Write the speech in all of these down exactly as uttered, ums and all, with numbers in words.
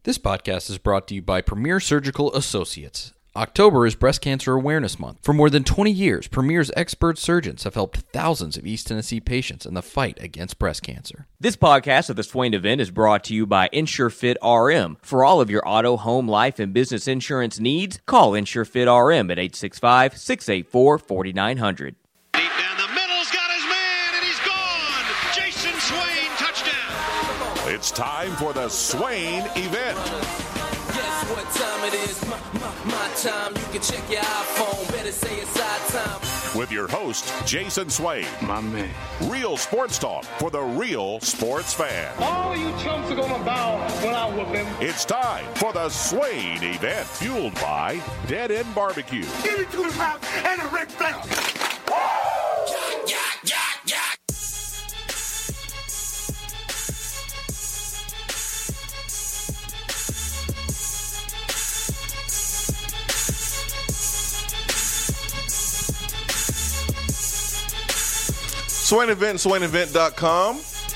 This podcast is brought to you by Premier Surgical Associates. October is Breast Cancer Awareness Month. For more than twenty years, Premier's expert surgeons have helped thousands of East Tennessee patients in the fight against breast cancer. This podcast of the Swain event is brought to you by InsureFit R M. For all of your auto, home, life, and business insurance needs, call InsureFit R M at eight six five, six eight four, four nine zero zero. Deep down the middle's got his man, and he's gone. Jason Swain, touchdown. It's time for the Swain event. Guess what time it is? My, my, my time. You can check your iPhone. Better say it's our time. With your host, Jason Swain. My man. Real sports talk for the real sports fan. All you chumps are gonna bow when I whoop him. It's time for the Swain event, fueled by Dead End Barbecue. Give me two pounds and a Ric Flair. Yeah, yeah, yeah, yeah. Swain Event, swain event dot com.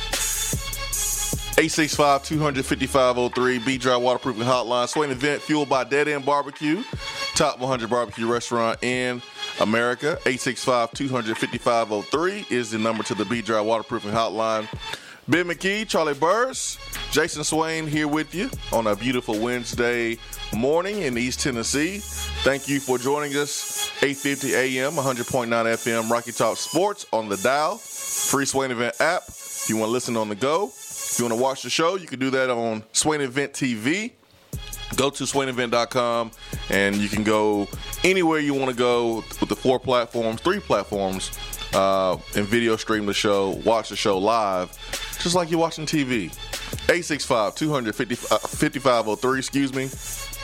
eight six five, two five five oh three, B-Dry Waterproofing Hotline. Swain Event, fueled by Dead End Barbecue, top one hundred barbecue restaurant in America. eight six five, two five five oh three is the number to the B-Dry Waterproofing Hotline. Ben McKee, Charlie Burris, Jason Swain here with you on a beautiful Wednesday morning in East Tennessee. Thank you for joining us. eight fifty a.m., one hundred point nine F M, Rocky Top Sports on the dial. Free Swain Event app. If you want to listen on the go. If you want to watch the show, you can do that on Swain Event T V. Go to swain event dot com, and you can go anywhere you want to go with the four platforms, three platforms, uh, and video stream the show, watch the show live, just like you're watching T V. eight six five, two five five oh three, excuse me.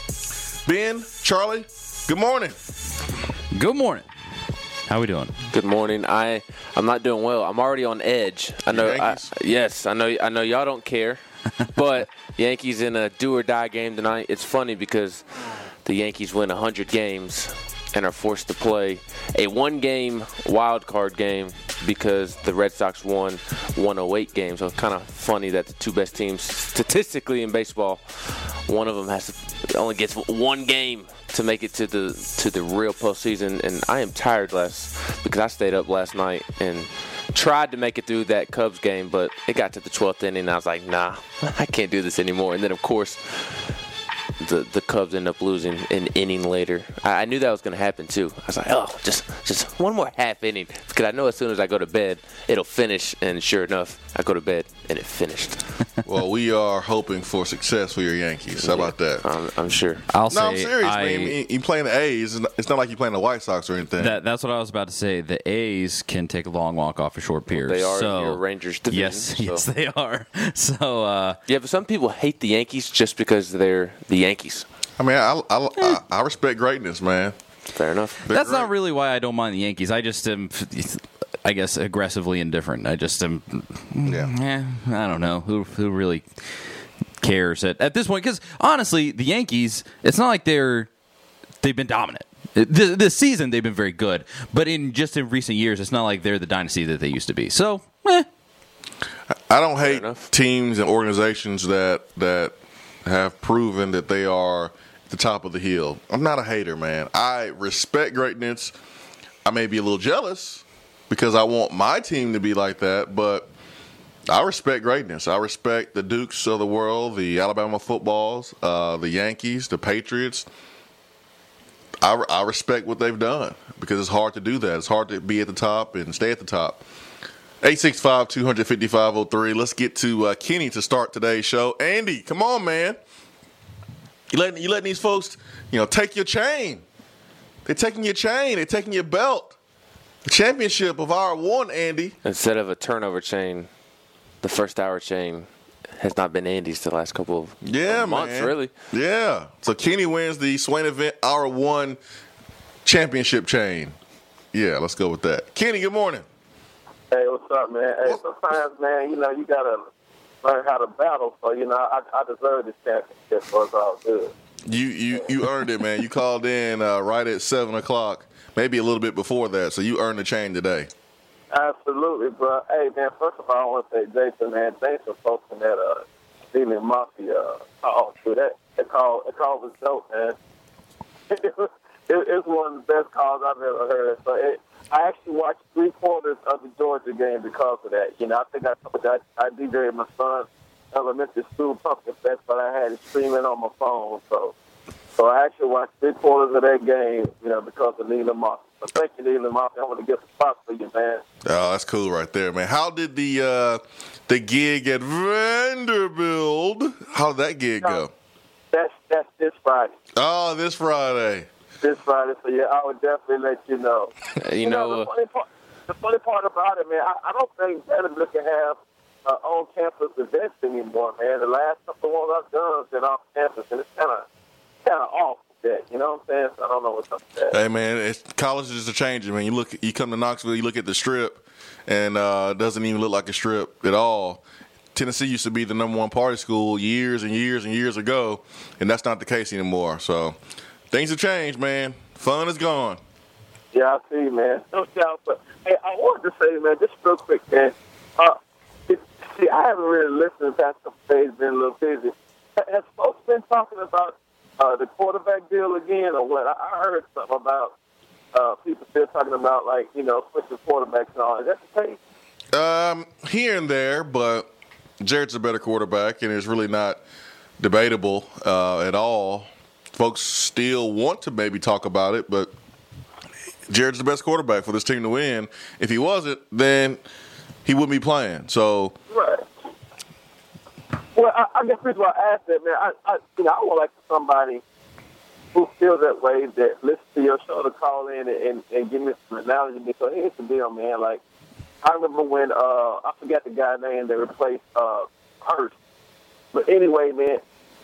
Ben, Charlie, good morning. Good morning. How we doing? Good morning. I I'm not doing well. I'm already on edge. I know. I, yes, I know. I know y'all don't care, but Yankees in a do or die game tonight. It's funny because the Yankees win one hundred games and are forced to play a one-game wild card game because the Red Sox won one oh eight games. So it's kind of funny that the two best teams statistically in baseball, one of them has to, only gets one game to make it to the to the real postseason. And I am tired last because I stayed up last night and tried to make it through that Cubs game, but it got to the twelfth inning and I was like, nah, I can't do this anymore. And then of course the the Cubs end up losing an inning later. I, I knew that was going to happen too. I was like, oh, just just one more half inning, because I know as soon as I go to bed it'll finish. And sure enough, I go to bed and it finished. Well, we are hoping for success for your Yankees. How about that? I'm, I'm sure. I'll No, say I'm serious, I, man. You playing the A's. It's not- It's not like you're playing the White Sox or anything. That, that's what I was about to say. The A's can take a long walk off a short pier. They are so, in your Rangers division. Yes, so. yes, they are. So, uh, Yeah, but some people hate the Yankees just because they're the Yankees. I mean, I, I, I, I respect greatness, man. Fair enough. They're that's great. not really why I don't mind the Yankees. I just am, I guess, aggressively indifferent. I just am, Yeah. eh, I don't know. Who who really cares at, at this point? Because, honestly, the Yankees, it's not like they're, they've been dominant. This, this season, they've been very good. But in just in recent years, it's not like they're the dynasty that they used to be. So, eh. I don't hate enough. teams and organizations that that have proven that they are the top of the hill. I'm not a hater, man. I respect greatness. I may be a little jealous because I want my team to be like that, but I respect greatness. I respect the Dukes of the world, the Alabama footballs, uh, the Yankees, the Patriots. I, I respect what they've done because it's hard to do that. It's hard to be at the top and stay at the top. eight six five, two five five oh three. Let's get to uh, Kenny to start today's show. Andy, come on, man. You letting, you letting these folks, you know, take your chain. They're taking your chain. They're taking your belt. The championship of hour one, Andy. Instead of a turnover chain, the first hour chain has not been Andy's the last couple of Yeah, months, man. really. Yeah. So Kenny wins the Swain Event hour one championship chain. Yeah, let's go with that. Kenny, good morning. Hey, what's up, man? Hey, sometimes, man, you know, you got to learn how to battle. So, you know, I, I deserve this championship, so it's all good. You you you earned it, man. You called in uh, right at seven o'clock, maybe a little bit before that, so you earned the chain today. Absolutely, bro. Hey, man, first of all, I want to say, Jason, man, thanks for posting that uh, Stealing Mafia. Oh, dude, that that call that call was dope, man. it, was, it, it's one of the best calls I've ever heard. So it, I actually watched three quarters of the Georgia game because of that. You know, I think I told you I, I D J'd my son's elementary school pumpkin fest, but I had it streaming on my phone. So, so I actually watched three quarters of that game, you know, because of Neelan Mafia. So thank you, Neelan Mafia. I want to give some props for you, man. Oh, that's cool right there, man. How did the uh, the gig at Vanderbilt? How did that gig go? That's that's this Friday. Oh, this Friday. This Friday, so yeah, I would definitely let you know. Uh, you, you know, know the, funny part, the funny part about it, man, I, I don't think Vanderbilt can have uh, on-campus events anymore, man. The last couple of ones I've done have been off-campus, and it's kind of kind of off with that. You know what I'm saying? So I don't know what's up with that. Hey, man, it's, colleges are changing, man. You look, you come to Knoxville, you look at the Strip, and uh, it doesn't even look like a Strip at all. Tennessee used to be the number one party school years and years and years ago, and that's not the case anymore. So things have changed, man. Fun is gone. Yeah, I see, man. No doubt. But hey, I wanted to say, man, just real quick, man. Uh, it, see, I haven't really listened the past couple days. Been a little busy. Has folks been talking about uh, the quarterback deal again, or what? I, I heard something about uh, people still talking about, like, you know, switching quarterbacks and all. Is that the case? Um, here and there, but Jared's a better quarterback, and it's really not debatable uh, at all. Folks still want to maybe talk about it, but Jared's the best quarterback for this team to win. If he wasn't, then he wouldn't be playing. So, right. Well, I, I guess the reason why I asked that, man, I, I, you know, I would like somebody who feels that way, that listens to your show, to call in and, and, and give me some analogy. Because here's the deal, man. Like, I remember when uh, I forgot the guy's name that replaced uh, Hurst. But anyway, man,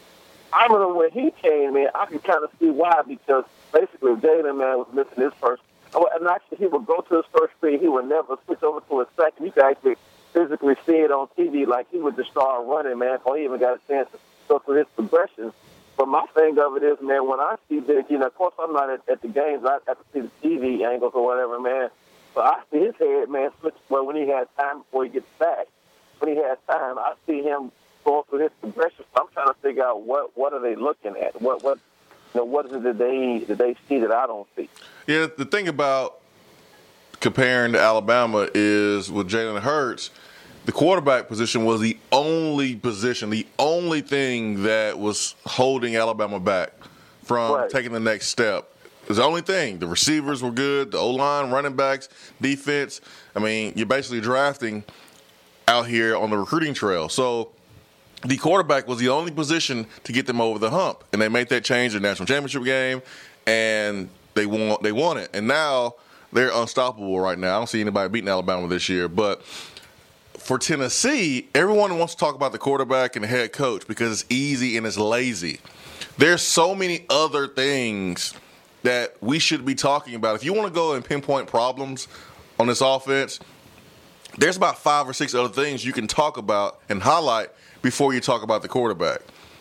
I remember when he came in, I could kind of see why, because basically Jalen, man, was missing his first. And actually, he would go to his first read. He would never switch over to a second. You could actually physically see it on T V, like he would just start running, man, before he even got a chance to go through his progressions. But my thing of it is, man, when I see this, you know, of course I'm not at, at the games. I have to see the T V angles or whatever, man. But I see his head, man, switch. Well, when he has time before he gets back, when he has time, I see him going through his progression. So I'm trying to figure out what what are they looking at? What what you know, what is it that they that they see that I don't see? Yeah, the thing about comparing to Alabama is with Jalen Hurts, the quarterback position was the only position, the only thing that was holding Alabama back from right. taking the next step. It was the only thing. The receivers were good, the O-line, running backs, defense. I mean, you're basically drafting out here on the recruiting trail. So the quarterback was the only position to get them over the hump. And they made that change in the national championship game, and they won, they won it. And now they're unstoppable right now. I don't see anybody beating Alabama this year. But for Tennessee, everyone wants to talk about the quarterback and the head coach because it's easy and it's lazy. There's so many other things that we should be talking about. If you want to go and pinpoint problems on this offense, there's about five or six other things you can talk about and highlight before you talk about the quarterback.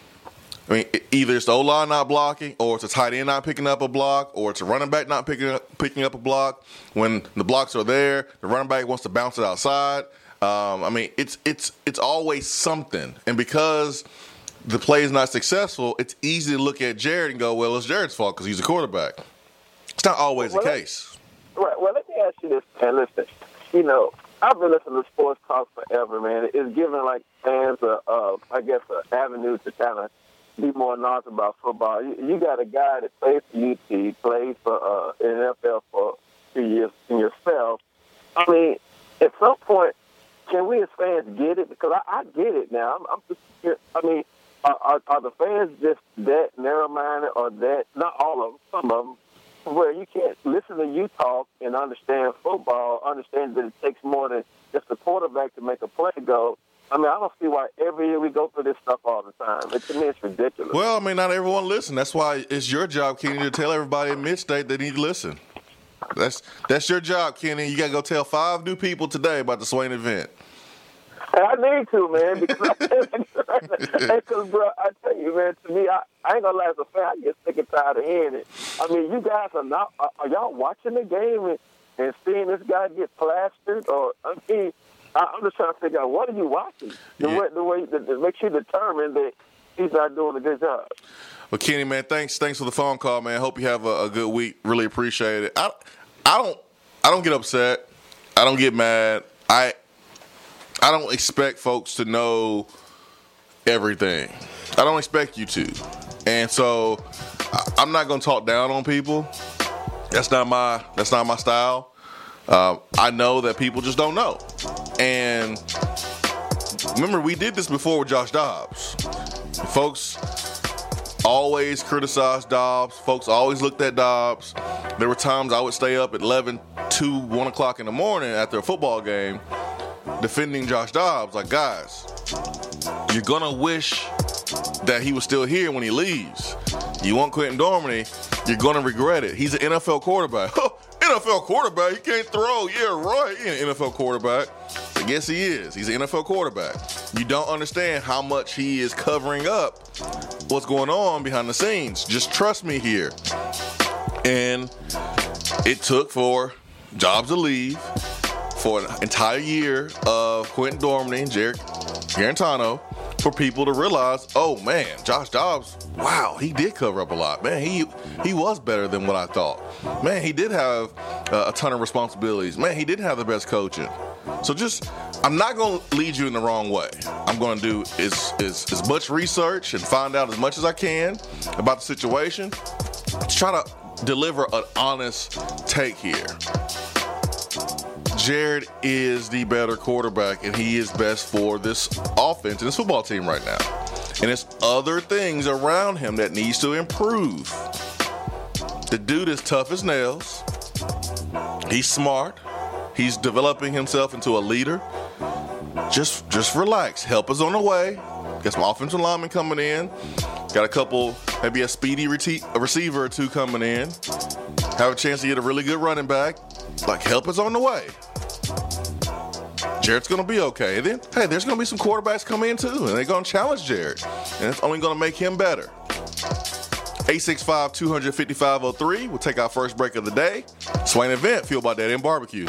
I mean, either it's the O-line not blocking, or it's a tight end not picking up a block, or it's a running back not picking up, picking up a block. When the blocks are there, the running back wants to bounce it outside. Um, I mean, it's it's it's always something. And because the play is not successful, it's easy to look at Jared and go, well, it's Jared's fault because he's a quarterback. It's not always well, the case. Right. Well, let me ask you this, man. Listen, you know, I've been listening to sports talk forever, man. It's giving, like, fans, a, uh, I guess, an avenue to kind of be more knowledgeable about football. You, you got a guy that plays for U T, played for uh, N F L for a few years in yourself. I mean, at some point, can we as fans get it? Because I, I get it now. I'm, I'm just, I mean, are, are, are the fans just that narrow-minded, or that, not all of them, some of them, where you can't listen to you talk and understand football, understand that it takes more than just a quarterback to make a play go? I mean, I don't see why every year we go through this stuff all the time. It, to me, it's ridiculous. Well, I mean, not everyone listens. That's why it's your job, Kenny, to tell everybody in Mid-State they need to listen. That's that's your job, Kenny. You got to go tell five new people today about the Swain event. I need to, man, because, because bro, I tell you, man, to me, I, I ain't going to lie, as a fan, I get sick and tired of hearing it. I mean, you guys are not, are, are y'all watching the game and, and seeing this guy get plastered? Or, I mean, I, I'm just trying to figure out what are you watching? The Yeah. way, the way that, that makes you determine that he's not doing a good job. Well, Kenny, man, thanks, thanks for the phone call, man. Hope you have a, a good week. Really appreciate it. I, I don't, I don't get upset. I don't get mad. I, I don't expect folks to know everything. I don't expect you to, and so I, I'm not going to talk down on people. That's not my, that's not my style. Uh, I know that people just don't know, and remember we did this before with Josh Dobbs. Folks always criticized Dobbs. Folks always looked at Dobbs. There were times I would stay up at eleven, two, one o'clock in the morning after a football game defending Josh Dobbs. Like, guys, you're going to wish that he was still here when he leaves. You want Quentin Dormady, you're going to regret it. He's an N F L quarterback. N F L quarterback? He can't throw. Yeah, right. He's an N F L quarterback. I guess he is. He's an N F L quarterback. You don't understand how much he is covering up what's going on behind the scenes. Just trust me here. And it took for Dobbs to leave for an entire year of Quentin Dormady and Jarrett Guarantano for people to realize, oh, man, Josh Dobbs, wow, he did cover up a lot. Man, he he was better than what I thought. Man, he did have uh, a ton of responsibilities. Man, he didn't have the best coaching. So just, I'm not going to lead you in the wrong way. I'm going to do is, is, as much research and find out as much as I can about the situation to try to deliver an honest take here. Jarrett is the better quarterback, and he is best for this offense and this football team right now. And there's other things around him that needs to improve. The dude is tough as nails. He's smart. He's developing himself into a leader. Just, just relax. Help is on the way. Got some offensive linemen coming in. Got a couple, maybe a speedy rete- a receiver or two coming in. Have a chance to get a really good running back. Like, help is on the way. Jarrett's going to be okay. And then, hey, there's going to be some quarterbacks come in, too, and they're going to challenge Jarrett. And it's only going to make him better. eight six five, two five five, oh three. We'll take our first break of the day. Swain Event, fueled by Dead End Barbecue.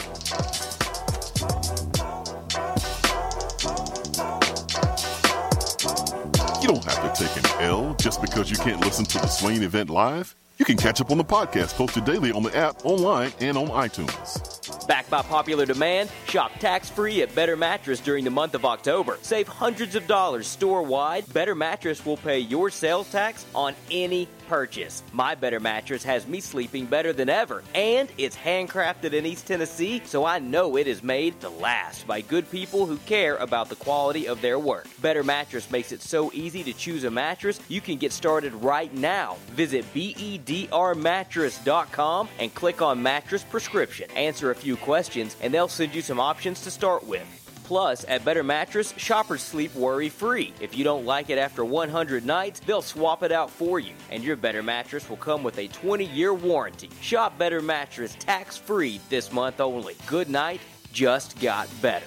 You don't have to take an L just because you can't listen to the Swain Event live. You can catch up on the podcast posted daily on the app, online, and on iTunes. Backed by popular demand, shop tax-free at Better Mattress during the month of October. Save hundreds of dollars store-wide. Better Mattress will pay your sales tax on any purchase. My Better Mattress has me sleeping better than ever, and it's handcrafted in East Tennessee, so I know it is made to last by good people who care about the quality of their work. Better Mattress makes it so easy to choose a mattress, you can get started right now. Visit B E D R mattress dot com and click on Mattress Prescription. Answer a few questions, and they'll send you some options to start with. Plus, at Better Mattress, shoppers sleep worry-free. If you don't like it after one hundred nights, they'll swap it out for you. And your Better Mattress will come with a twenty-year warranty. Shop Better Mattress tax-free this month only. Good night just got better.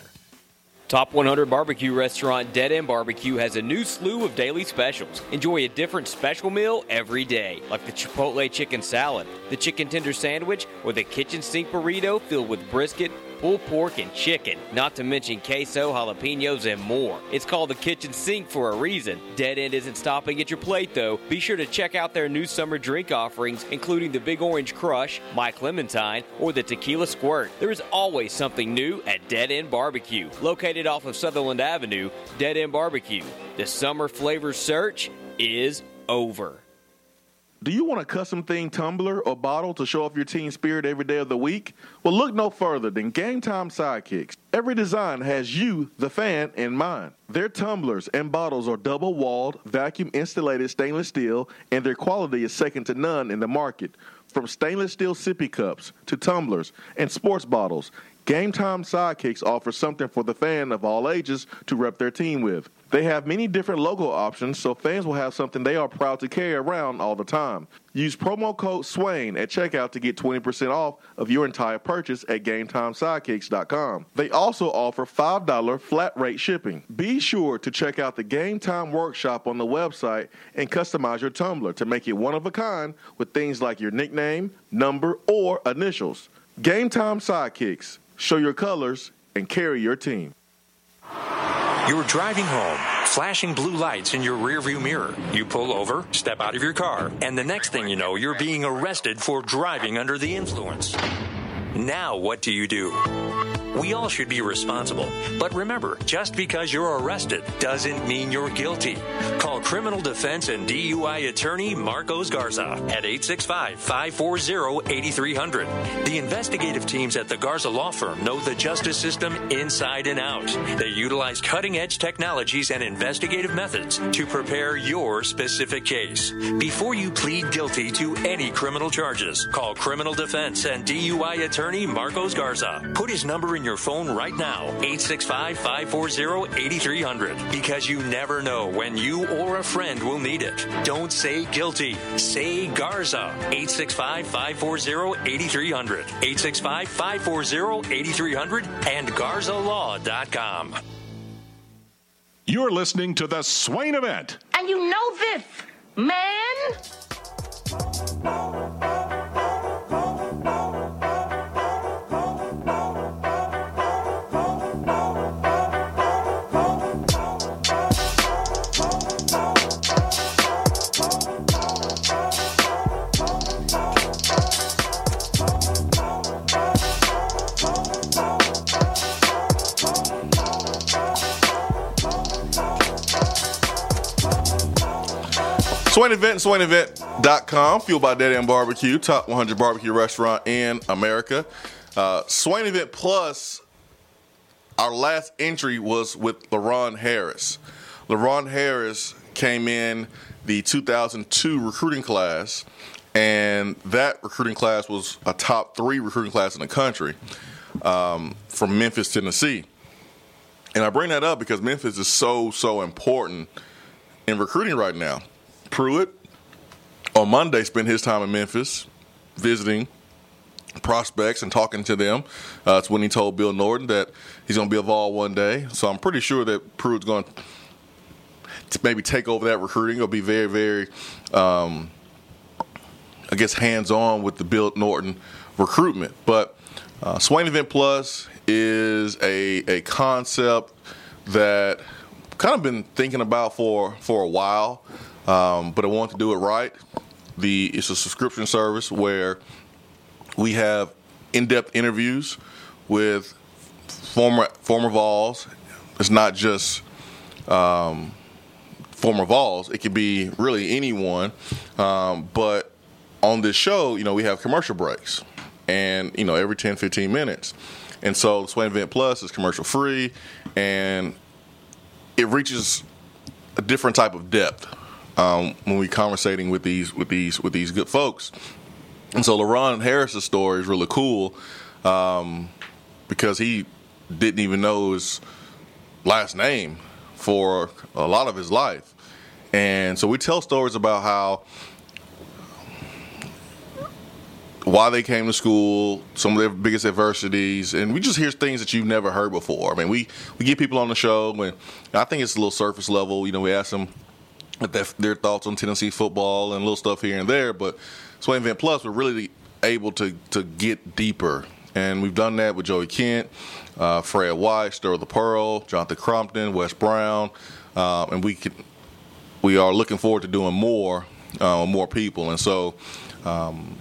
Top one hundred barbecue restaurant Dead End Barbecue has a new slew of daily specials. Enjoy a different special meal every day, like the Chipotle chicken salad, the chicken tender sandwich, or the kitchen sink burrito filled with brisket, pulled pork, and chicken, not to mention queso, jalapenos, and more. It's called the kitchen sink for a reason. Dead End isn't stopping at your plate, though. Be sure to check out their new summer drink offerings, including the Big Orange Crush, My Clementine, or the Tequila Squirt. There is always something new at Dead End Barbecue. Located off of Sutherland Avenue, Dead End Barbecue. The summer flavor search is over. Do you want a custom themed tumbler or bottle to show off your team spirit every day of the week? Well, look no further than Game Time Sidekicks. Every design has you, the fan, in mind. Their tumblers and bottles are double-walled, vacuum-insulated stainless steel, and their quality is second to none in the market. From stainless steel sippy cups to tumblers and sports bottles, Game Time Sidekicks offers something for the fan of all ages to rep their team with. They have many different logo options, so fans will have something they are proud to carry around all the time. Use promo code SWAIN at checkout to get twenty percent off of your entire purchase at game time sidekicks dot com. They also offer five dollars flat rate shipping. Be sure to check out the Game Time Workshop on the website and customize your tumbler to make it one of a kind with things like your nickname, number, or initials. Game Time Sidekicks. Show your colors and carry your team. You're driving home, flashing blue lights in your rearview mirror. You pull over, step out of your car, and the next thing you know, you're being arrested for driving under the influence. Now what do you do? We all should be responsible. But remember, just because you're arrested doesn't mean you're guilty. Call criminal defense and D U I attorney Marcos Garza at eight six five, five four zero, eight three zero zero. The investigative teams at the Garza Law Firm know the justice system inside and out. They utilize cutting-edge technologies and investigative methods to prepare your specific case. Before you plead guilty to any criminal charges, call criminal defense and D U I attorney Marcos Garza. Put his number in your phone right now, eight six five, five four zero, eight three zero zero, because you never know when you or a friend will need it. Don't say guilty. Say Garza. eight six five, five four zero, eight three zero zero. eight six five, five four zero, eight three zero zero and garza law dot com. You're listening to the Swain Event. And you know this, man. Swain Event and Swain Event dot com, fueled by Dead End Barbecue, top one hundred barbecue restaurant in America. Uh, Swain Event Plus, our last entry was with LaRon Harris. LaRon Harris came in the two thousand two recruiting class, and that recruiting class was a top three recruiting class in the country um, from Memphis, Tennessee. And I bring that up because Memphis is so, so important in recruiting right now. Pruitt, on Monday, spent his time in Memphis visiting prospects and talking to them. Uh, that's when he told Bill Norton that he's going to be a Vol one day. So I'm pretty sure that Pruitt's going to maybe take over that recruiting. He'll be very, very, um, I guess, hands-on with the Bill Norton recruitment. But uh, Swain Event Plus is a, a concept that I've kind of been thinking about for, for a while. Um, but I want to do it right. The it's a subscription service where we have in-depth interviews with former former Vols. It's not just um, former Vols. It could be really anyone. Um, but on this show, you know, we have commercial breaks, and you know, every ten, fifteen minutes. And so the Swain Event Plus is commercial free, and it reaches a different type of depth. Um, when we conversating with these with these with these good folks. And so LaRon Harris's story is really cool um, because he didn't even know his last name for a lot of his life. And so we tell stories about how why they came to school, some of their biggest adversities, and we just hear things that you've never heard before. I mean, we, we get people on the show, and I think it's a little surface level. You know, we ask them their thoughts on Tennessee football and little stuff here and there, but Swain Event Plus, we're really able to to get deeper, and we've done that with Joey Kent, uh, Fred White, Stir the Pearl, Jonathan Crompton, Wes Brown, uh, and we can we are looking forward to doing more, uh, more people, and so um,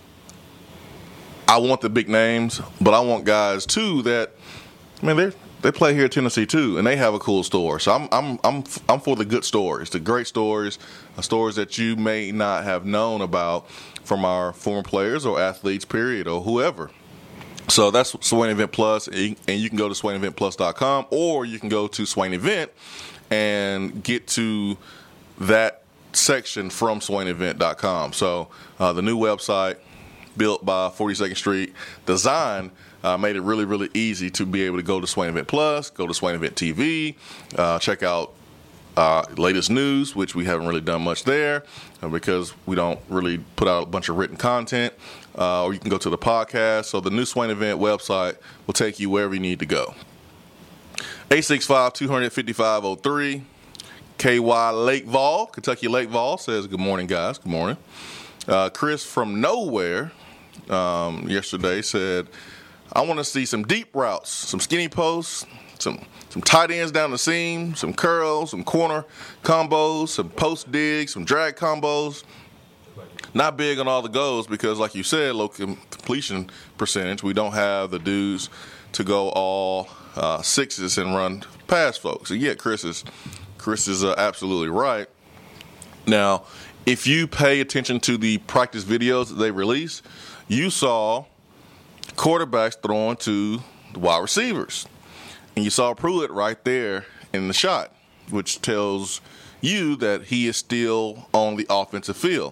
I want the big names, but I want guys too that, I mean, they're. They play here at Tennessee too, and they have a cool story. So I'm I'm I'm I'm for the good stories, the great stories, uh, stories that you may not have known about from our former players or athletes, period, or whoever. So that's Swain Event Plus, and you can go to swain event plus dot com, or you can go to Swain Event and get to that section from swain event dot com. So uh, the new website, built by forty-second Street Design, Uh, made it really, really easy to be able to go to Swain Event Plus, go to Swain Event T V, uh, check out uh, latest news, which we haven't really done much there uh, because we don't really put out a bunch of written content, uh, or you can go to the podcast. So the new Swain Event website will take you wherever you need to go. eight six five, two five five oh three. K Y Lake Vol, Kentucky Lake Vol says, good morning, guys. Good morning. Uh, Chris from Nowhere um, yesterday said, I want to see some deep routes, some skinny posts, some some tight ends down the seam, some curls, some corner combos, some post digs, some drag combos. Not big on all the goals because, like you said, low completion percentage. We don't have the dudes to go all uh, sixes and run past folks. And yet, Chris is Chris is uh, absolutely right. Now, if you pay attention to the practice videos that they release, you saw quarterbacks throwing to the wide receivers. And you saw Pruitt right there in the shot, which tells you that he is still on the offensive field.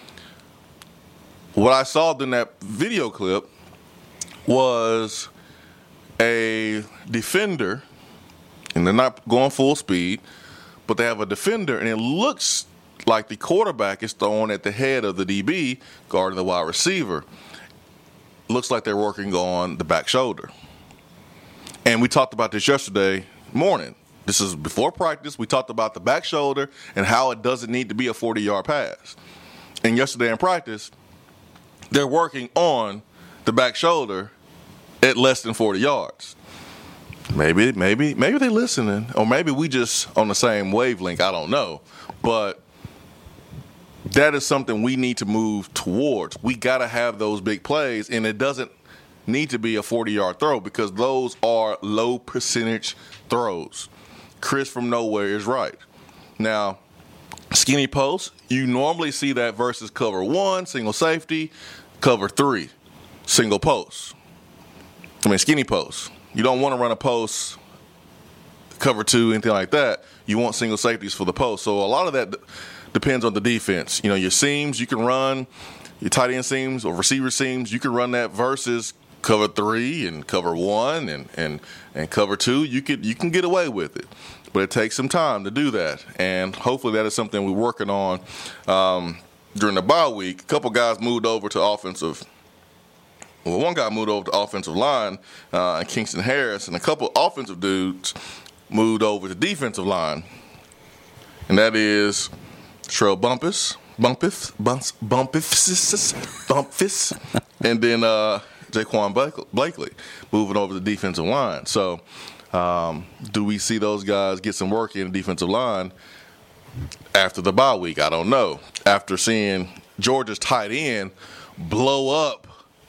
What I saw in that video clip was a defender, and they're not going full speed, but they have a defender, and it looks like the quarterback is thrown at the head of the D B guarding the wide receiver. Looks like they're working on the back shoulder. And we talked about this yesterday morning. This is before practice. We talked about the back shoulder and how it doesn't need to be a forty-yard pass. And yesterday in practice, they're working on the back shoulder at less than forty yards. Maybe, maybe, maybe they're listening, or maybe we just on the same wavelength. I don't know. But that is something we need to move towards. We got to have those big plays, and it doesn't need to be a forty-yard throw because those are low percentage throws. Chris from nowhere is right. Now, skinny post, you normally see that versus cover one, single safety, cover three, single post. I mean, skinny post. You don't want to run a post, cover two, anything like that. You want single safeties for the post. So a lot of that d- depends on the defense. You know, your seams, you can run, your tight end seams or receiver seams, you can run that versus cover three and cover one and, and, and cover two. You could you can get away with it. But it takes some time to do that. And hopefully that is something we're working on um, during the bye week. A couple guys moved over to offensive. Well, one guy moved over to offensive line, uh, Kingston Harris, and a couple offensive dudes moved over to defensive line. And that is Trell Bumpus, Bumpus, Bumpus, Bumpus, Bumpus, and then uh, Jaquan Blakely moving over to the defensive line. So um, do we see those guys get some work in the defensive line after the bye week? I don't know. After seeing Georgia's tight end blow up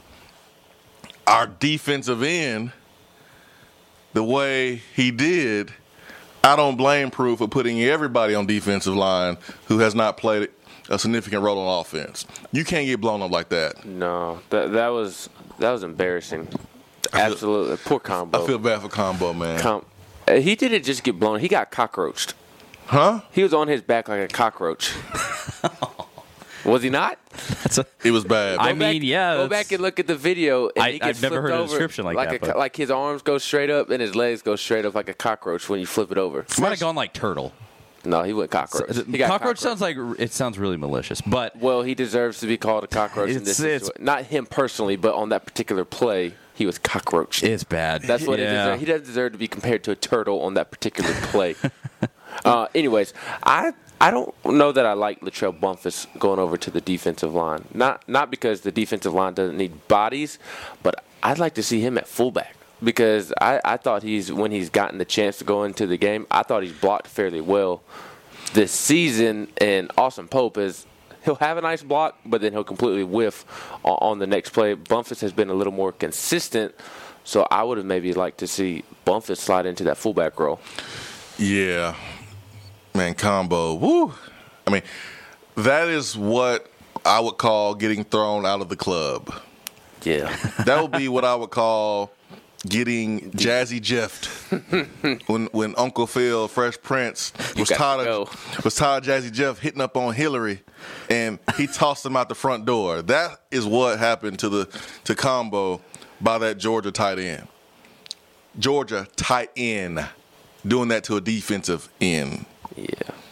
our defensive end the way he did, I don't blame Prue for putting everybody on defensive line who has not played a significant role on offense. You can't get blown up like that. No, that that was that was embarrassing. Absolutely, poor Combo. I feel bad for Combo, man. Com- he didn't just get blown; he got cockroached. Huh? He was on his back like a cockroach. Was he not? That's a, it was bad. I Go mean, back, yeah. Go back and look at the video. And I, he gets I've never heard a over description like, like that. A, like his arms go straight up and his legs go straight up like a cockroach when you flip it over. Might have gone like turtle. No, he went cockroach. So, he cockroach, cockroach sounds like it sounds really malicious, but well, he deserves to be called a cockroach in this situation. Not him personally, but on that particular play, he was cockroached. It's bad. That's what yeah. he deserves. He doesn't deserve to be compared to a turtle on that particular play. uh, anyways, I. I don't know that I like Latrell Bumpus going over to the defensive line. Not not because the defensive line doesn't need bodies, but I'd like to see him at fullback because I, I thought he's when he's gotten the chance to go into the game, I thought he's blocked fairly well this season. And Austin Pope is he'll have a nice block, but then he'll completely whiff on, on the next play. Bumpus has been a little more consistent, so I would have maybe liked to see Bumpus slide into that fullback role. Yeah. Man, Combo, woo. I mean, that is what I would call getting thrown out of the club. Yeah. That would be what I would call getting Jazzy Jeffed. when when Uncle Phil, Fresh Prince, was tired of was tired of Jazzy Jeff hitting up on Hillary, and he tossed him out the front door. That is what happened to the to Combo by that Georgia tight end. Georgia tight end doing that to a defensive end. Yeah.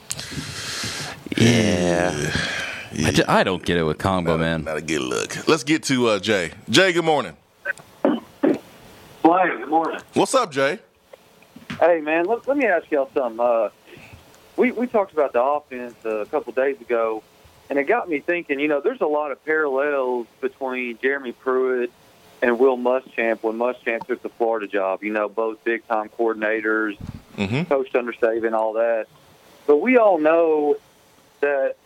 Yeah. yeah. I, just, I don't get it with Combo, not, man. Not a good look. Let's get to uh, Jay. Jay, good morning. Blaine, good morning. What's up, Jay? Hey, man, let, let me ask y'all something. Uh, we, we talked about the offense uh, a couple days ago, and it got me thinking, you know, there's a lot of parallels between Jeremy Pruitt and Will Muschamp when Muschamp took the Florida job. You know, both big-time coordinators, mm-hmm. coached under Saban, all that. But we all know that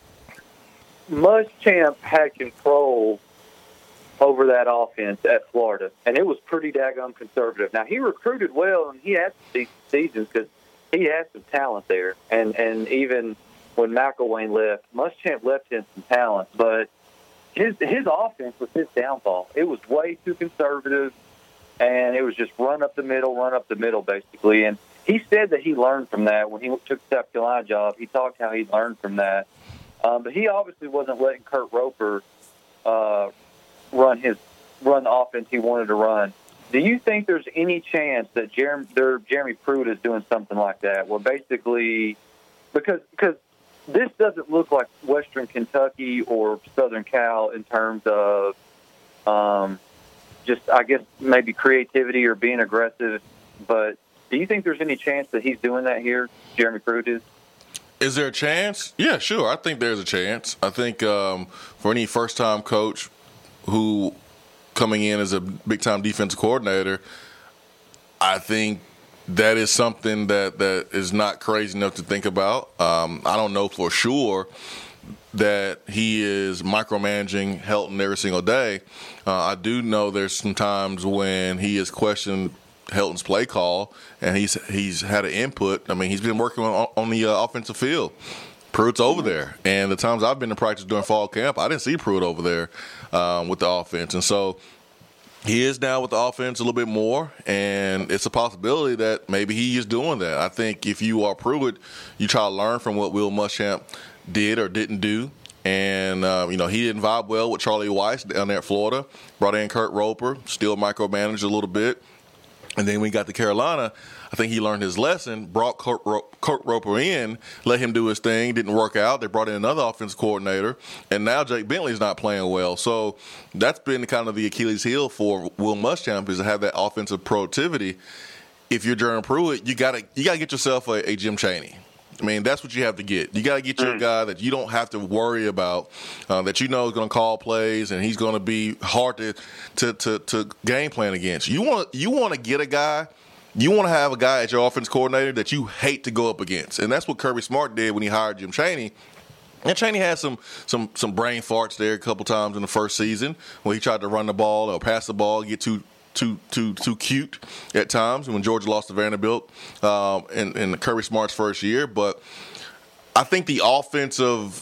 Muschamp had control over that offense at Florida, and it was pretty daggone conservative. Now, he recruited well, and he had some decent seasons because he had some talent there. And, and even when McElwain left, Muschamp left him some talent, but his his offense was his downfall. It was way too conservative, and it was just run up the middle, run up the middle, basically. And he said that he learned from that when he took the South Carolina job. He talked how he learned from that. Um, but he obviously wasn't letting Kurt Roper uh, run his run the offense he wanted to run. Do you think there's any chance that Jeremy, their Jeremy Pruitt is doing something like that, where basically because because this doesn't look like Western Kentucky or Southern Cal in terms of um, just, I guess, maybe creativity or being aggressive. But do you think there's any chance that he's doing that here, Jeremy Pruitt is? Is there a chance? Yeah, sure. I think there's a chance. I think um, for any first-time coach who coming in as a big-time defensive coordinator, I think that is something that, that is not crazy enough to think about. Um, I don't know for sure that he is micromanaging Helton every single day. Uh, I do know there's some times when he has questioned Helton's play call, and he's he's had an input. I mean, he's been working on, on the uh, offensive field. Pruitt's over there, and the times I've been to practice during fall camp, I didn't see Pruitt over there um, with the offense, and so he is now with the offense a little bit more, and it's a possibility that maybe he is doing that. I think if you are Pruitt, you try to learn from what Will Muschamp did or didn't do. And, uh, you know, he didn't vibe well with Charlie Weiss down there at Florida. Brought in Kurt Roper, still micromanaged a little bit. And then when he got to Carolina, I think he learned his lesson, brought Kurt, Ro- Kurt Roper in, let him do his thing, didn't work out. They brought in another offensive coordinator, and now Jake Bentley's not playing well. So that's been kind of the Achilles heel for Will Muschamp, is to have that offensive productivity. If you're Jeremy Pruitt, you got to you got to get yourself a, a Jim Chaney. I mean, that's what you have to get. You got to get you a guy that you don't have to worry about, uh, that you know is going to call plays and he's going to be hard to, to to to game plan against. You want you want to get a guy. You want to have a guy at your offense coordinator that you hate to go up against, and that's what Kirby Smart did when he hired Jim Chaney. And Chaney had some some some brain farts there a couple times in the first season when he tried to run the ball or pass the ball, get too too too too cute at times when Georgia lost to Vanderbilt um, in, in Kirby Smart's first year. But I think the offensive,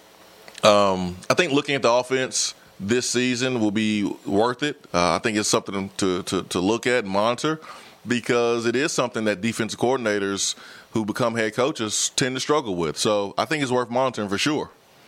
um, I think looking at the offense this season will be worth it. Uh, I think it's something to, to to look at and monitor, because it is something that defensive coordinators who become head coaches tend to struggle with. So I think it's worth monitoring for sure.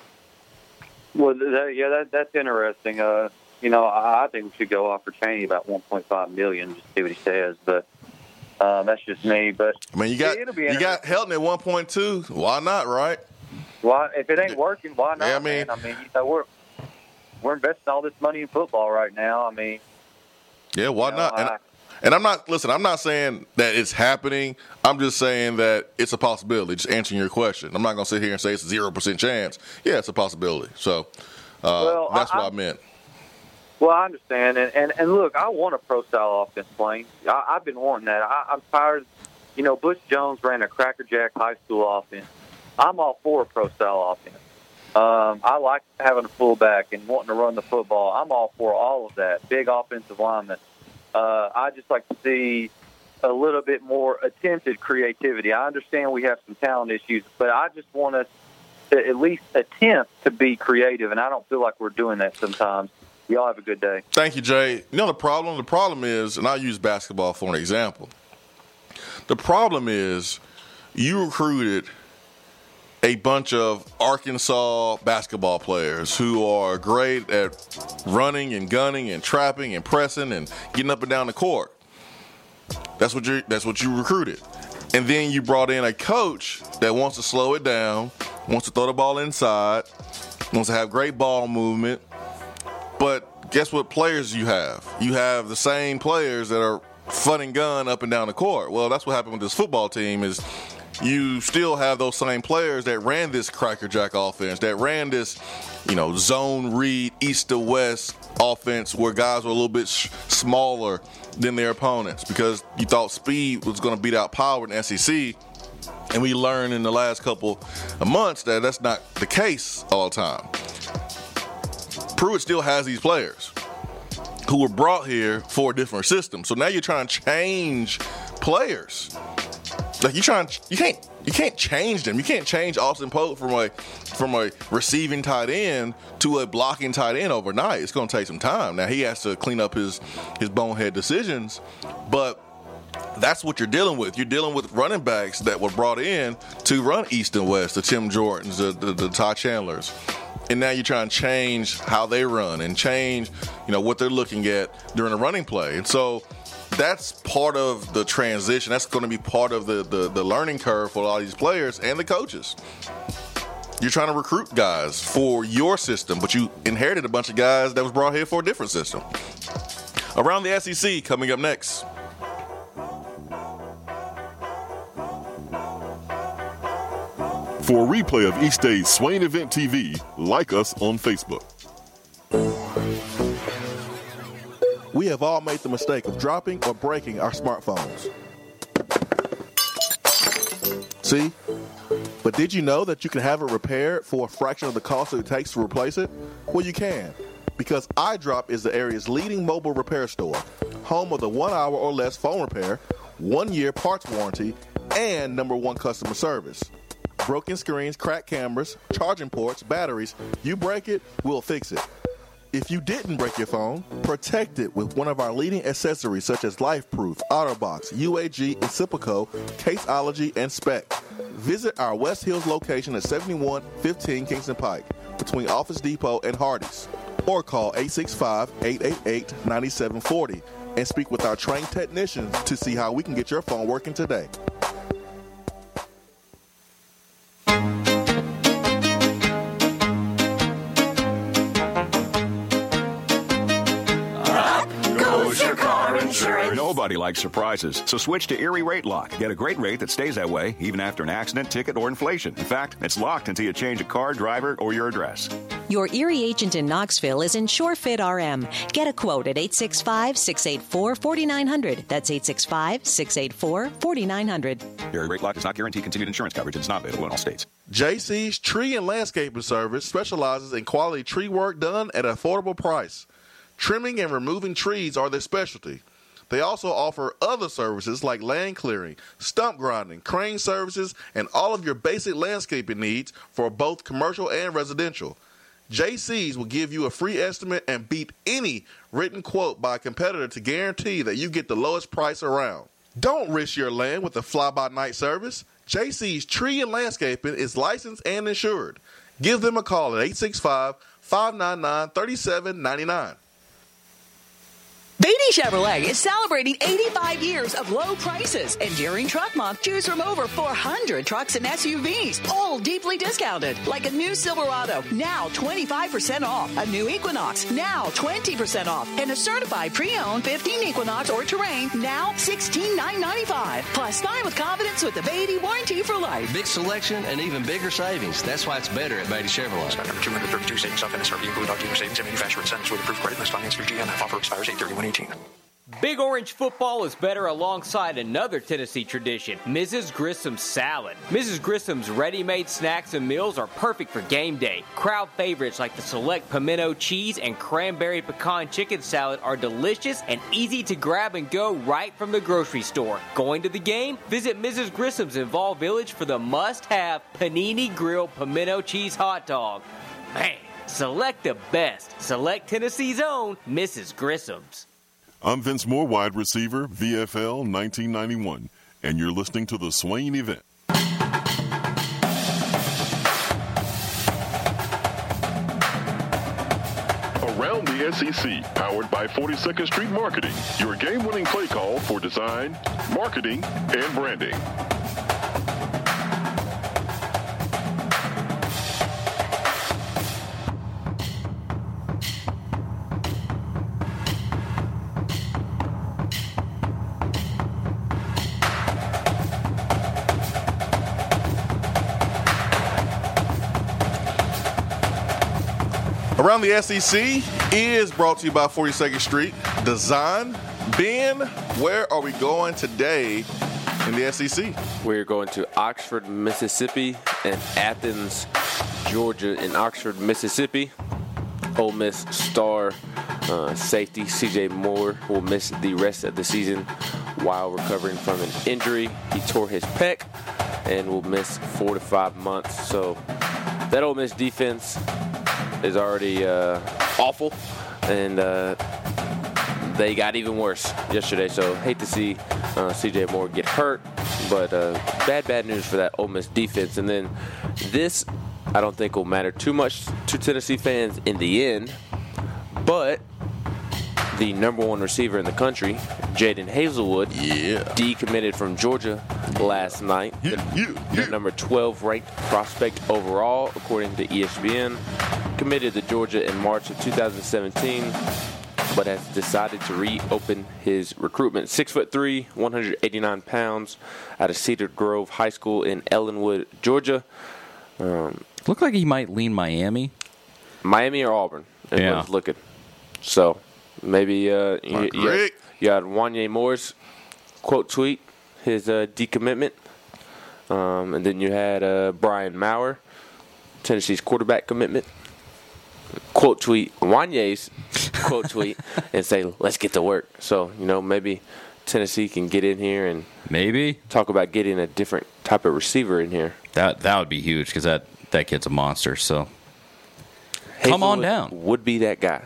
Well, that, yeah, that, that's interesting. Uh, you know, I, I think we should go offer Chaney about one point five million dollars, just see what he says. But um, that's just me. But I mean, you got you got Helton at one point two. Why not, right? Why, if it ain't working, why not? Yeah, I mean, man? I mean, you know, we're we're investing all this money in football right now. I mean, yeah, why you know, not? And, I, And I'm not, listen, I'm not saying that it's happening. I'm just saying that it's a possibility, just answering your question. I'm not going to sit here and say it's a zero percent chance. Yeah, it's a possibility. So uh, well, that's I, what I meant. Well, I understand. And, and, and look, I want a pro-style offense playing. I, I've been wanting that. I, I'm tired. You know, Butch Jones ran a crackerjack high school offense. I'm all for a pro-style offense. Um, I like having a fullback and wanting to run the football. I'm all for all of that. Big offensive linemen. Uh, I just like to see a little bit more attempted creativity. I understand we have some talent issues, but I just want us to at least attempt to be creative, and I don't feel like we're doing that sometimes. Y'all have a good day. Thank you, Jay. You know the problem? The problem is, and I'll use basketball for an example. The problem is you recruited a bunch of Arkansas basketball players who are great at running and gunning and trapping and pressing and getting up and down the court. That's what you that's what you recruited. And then you brought in a coach that wants to slow it down, wants to throw the ball inside, wants to have great ball movement. But guess what players you have? You have the same players that are fun and gun up and down the court. Well, that's what happened with this football team is you still have those same players that ran this crackerjack offense, that ran this, you know, zone read, east to west offense where guys were a little bit sh- smaller than their opponents because you thought speed was going to beat out power in the S E C. And we learned in the last couple of months that that's not the case all the time. Pruitt still has these players who were brought here for a different system. So now you're trying to change players. Like you trying, you can't, you can't change them. You can't change Austin Pope from a from a receiving tight end to a blocking tight end overnight. It's going to take some time. Now he has to clean up his his bonehead decisions, but that's what you're dealing with. You're dealing with running backs that were brought in to run east and west, the Tim Jordans, the, the, the Ty Chandlers. And now you're trying to change how they run and change, you know, what they're looking at during a running play. And so that's part of the transition. That's going to be part of the, the, the learning curve for a lot of these players and the coaches. You're trying to recruit guys for your system, but you inherited a bunch of guys that was brought here for a different system. Around the S E C coming up next. For a replay of each day's Swain Event T V, like us on Facebook. We have all made the mistake of dropping or breaking our smartphones. See? But did you know that you can have it repaired for a fraction of the cost that it takes to replace it? Well, you can. Because iDrop is the area's leading mobile repair store, home of the one hour or less phone repair, one year parts warranty, and number one customer service. Broken screens, cracked cameras, charging ports, batteries. You break it, we'll fix it. If you didn't break your phone, protect it with one of our leading accessories such as LifeProof, OtterBox, U A G, Incipico, Caseology, and Spec. Visit our West Hills location at seventy-one fifteen Kingston Pike between Office Depot and Hardee's. Or call eight six five, eight eight eight, nine seven four zero and speak with our trained technicians to see how we can get your phone working today. Nobody likes surprises, so switch to Erie Rate Lock. Get a great rate that stays that way even after an accident, ticket, or inflation. In fact, it's locked until you change a car, driver, or your address. Your Erie agent in Knoxville is InsureFit R M. Get a quote at eight six five, six eight four, four nine zero zero. That's eight six five, six eight four, four nine zero zero. Erie Rate Lock does not guarantee continued insurance coverage and is not available in all states. J C's Tree and Landscaping Service specializes in quality tree work done at an affordable price. Trimming and removing trees are their specialty. They also offer other services like land clearing, stump grinding, crane services, and all of your basic landscaping needs for both commercial and residential. J C's will give you a free estimate and beat any written quote by a competitor to guarantee that you get the lowest price around. Don't risk your land with a fly-by-night service. J C's Tree and Landscaping is licensed and insured. Give them a call at eight six five, five nine nine, three seven nine nine. Beatty Chevrolet is celebrating eighty-five years of low prices. And during Truck Month, choose from over four hundred trucks and S U Vs, all deeply discounted. Like a new Silverado, now twenty-five percent off. A new Equinox, now twenty percent off. And a certified pre-owned fifteen Equinox or Terrain, now sixteen thousand nine hundred ninety-five dollars. Plus, buy with confidence with the Beatty warranty for life. Big selection and even bigger savings. That's why it's better at Beatty Chevrolet. Stock number two hundred thirty-two, savings off M S R P, include document savings and manufacturer incentives with approved credit list finance through G M F. Offer expires eight thirty-one eighteen. Big Orange football is better alongside another Tennessee tradition, Missus Grissom's salad. Missus Grissom's ready-made snacks and meals are perfect for game day. Crowd favorites like the select pimento cheese and cranberry pecan chicken salad are delicious and easy to grab and go right from the grocery store. Going to the game? Visit Missus Grissom's in Vol Village for the must-have Panini Grill pimento cheese hot dog. Man, select the best. Select Tennessee's own Missus Grissom's. I'm Vince Moore, wide receiver, V F L nineteen ninety-one, and you're listening to the Swain Event. Around the S E C, powered by forty-second Street Marketing, your game-winning play call for design, marketing, and branding. Around the S E C is brought to you by forty-second Street Design. Ben, where are we going today in the S E C? We're going to Oxford, Mississippi, and Athens, Georgia. In Oxford, Mississippi, Ole Miss star uh, safety C J Moore will miss the rest of the season while recovering from an injury. He tore his pec and will miss four to five months. So that Ole Miss defense is already uh, awful, and uh, they got even worse yesterday. So hate to see uh, C J Moore get hurt, but uh, bad, bad news for that Ole Miss defense. And then this, I don't think will matter too much to Tennessee fans in the end, but the number one receiver in the country, Jaden Hazelwood, yeah. decommitted from Georgia last night. Yeah, yeah, yeah. The number twelve ranked prospect overall, according to E S P N, committed to Georgia in March of two thousand seventeen, but has decided to reopen his recruitment. Six foot three, one hundred eighty-nine pounds, out of Cedar Grove High School in Ellenwood, Georgia. Um, Looked like he might lean Miami. Miami or Auburn. Everyone's Yeah. looking. So maybe uh, you, you, had, you had Wanye Moore's quote tweet his uh, decommitment, um, and then you had uh, Brian Maurer, Tennessee's quarterback commitment, quote tweet Wanye's quote tweet and say, let's get to work. So, you know, maybe Tennessee can get in here and maybe talk about getting a different type of receiver in here. That that would be huge because that, that kid's a monster. So come on down. Would be that guy.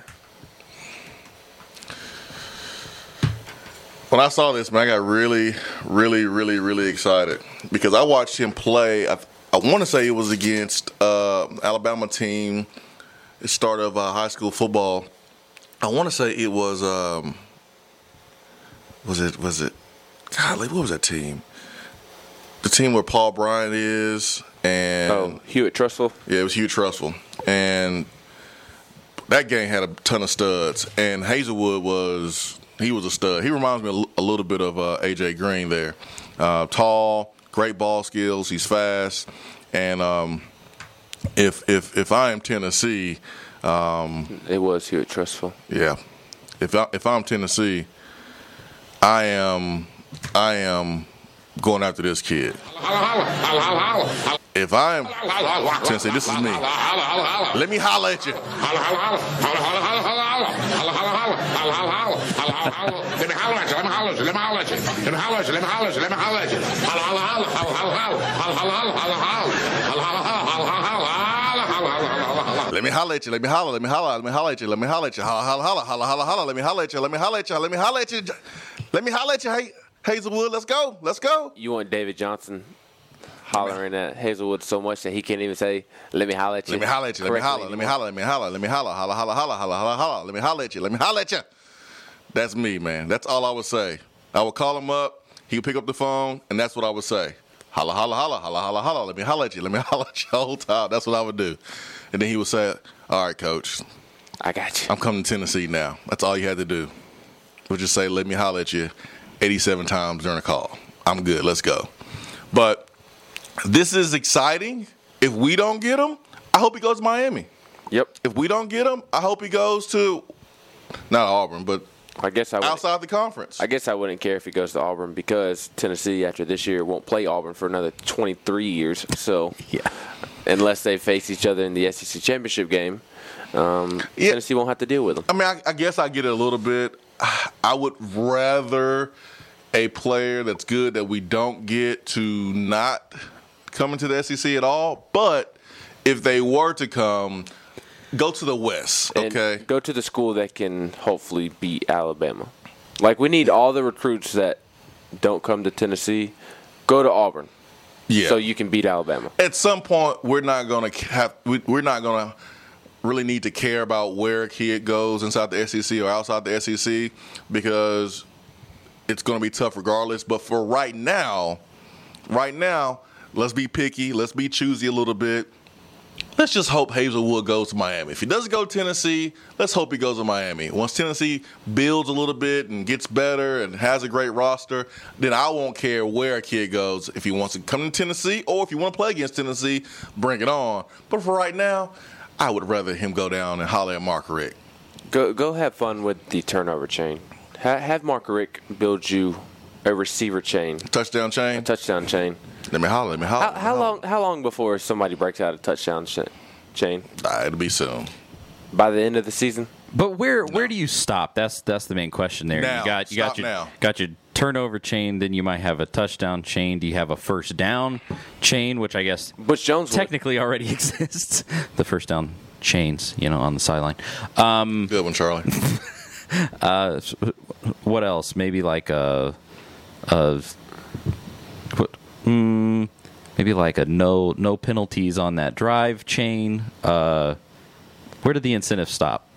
When I saw this, man, I got really, really, really, really excited because I watched him play. I, I want to say it was against uh, Alabama team, the start of uh, high school football. I want to say it was, um, was it, was it, golly, what was that team? The team where Paul Bryant is and oh, Hewitt Trustful. Yeah, it was Hewitt Trustful, and that game had a ton of studs. And Hazelwood was. He was a stud. He reminds me a little bit of uh, A J Green there. Uh, tall, great ball skills. He's fast. And um, if if if I am Tennessee, um, it was Hewitt Trustful. Yeah. If I, if I'm Tennessee, I am I am going after this kid. If I am Tennessee, this is me. Let me holler at you. Let me holler at you. Let me holler at you. Let me holler at you. Let me holler at you. Let me holler at you. Let me holler at you. Holla, holla, holla, holla, holla, holla, holla, holla, Let me holler at you. Let me holler. Let me holler. Let me holler at you. Let me holler at you. Holla, holla, holla, holla, holla, holla. Let me holler at you. Let me holler at you. Let me holler at you. Let me holler at you. Hey, Hazelwood, let's go. Let's go. You want David Johnson hollering at Hazelwood so much that he can't even say, let me holler at you. Let me holler at you. Let me holler. Let me holler. Let me holler. Let me holler. Holla, holla, holla, holla, holla, holla. Let me holler at you. Let me holler at you. That's me, man. That's all I would say. I would call him up. He would pick up the phone, and that's what I would say. Holla, holla, holla, holla, holla, holla. Let me holler at you. Let me holler at you the whole time. That's what I would do. And then he would say, all right, coach. I got you. I'm coming to Tennessee now. That's all you had to do. Would just say, let me holler at you eighty-seven times during a call. I'm good. Let's go. But this is exciting. If we don't get him, I hope he goes to Miami. Yep. If we don't get him, I hope he goes to, not Auburn, but I guess I outside the conference. I guess I wouldn't care if he goes to Auburn because Tennessee, after this year, won't play Auburn for another twenty-three years. So, yeah, unless they face each other in the S E C championship game, um, yeah. Tennessee won't have to deal with them. I mean, I, I guess I get it a little bit. I would rather a player that's good that we don't get to not come into the S E C at all. But if they were to come, go to the West, okay? And go to the school that can hopefully beat Alabama. Like, we need all the recruits that don't come to Tennessee, go to Auburn. Yeah. So you can beat Alabama. At some point, we're not going to have we're not going to really need to care about where a kid goes inside the S E C or outside the S E C because it's going to be tough regardless. But for right now, right now, let's be picky. Let's be choosy a little bit. Let's just hope Hazelwood goes to Miami. If he doesn't go to Tennessee, let's hope he goes to Miami. Once Tennessee builds a little bit and gets better and has a great roster, then I won't care where a kid goes. If he wants to come to Tennessee or if you want to play against Tennessee, bring it on. But for right now, I would rather him go down and holler at Mark Richt. Go go have fun with the turnover chain. Ha- have Mark Richt build you a receiver chain. Touchdown chain? A touchdown chain. Let me holler. Let me holler. How, how long How long before somebody breaks out a touchdown ch- chain? Uh, it'll be soon. By the end of the season? But where where do you stop? That's that's the main question there. Now. You got you got Stop your now. got your turnover chain, then you might have a touchdown chain. Do you have a first down chain, which I guess Butch Jones technically already exists? The first down chains, you know, on the sideline. Um, Good one, Charlie. uh, what else? Maybe like a, a what, mm, maybe like a no no penalties on that drive chain. Uh, where did the incentive stop?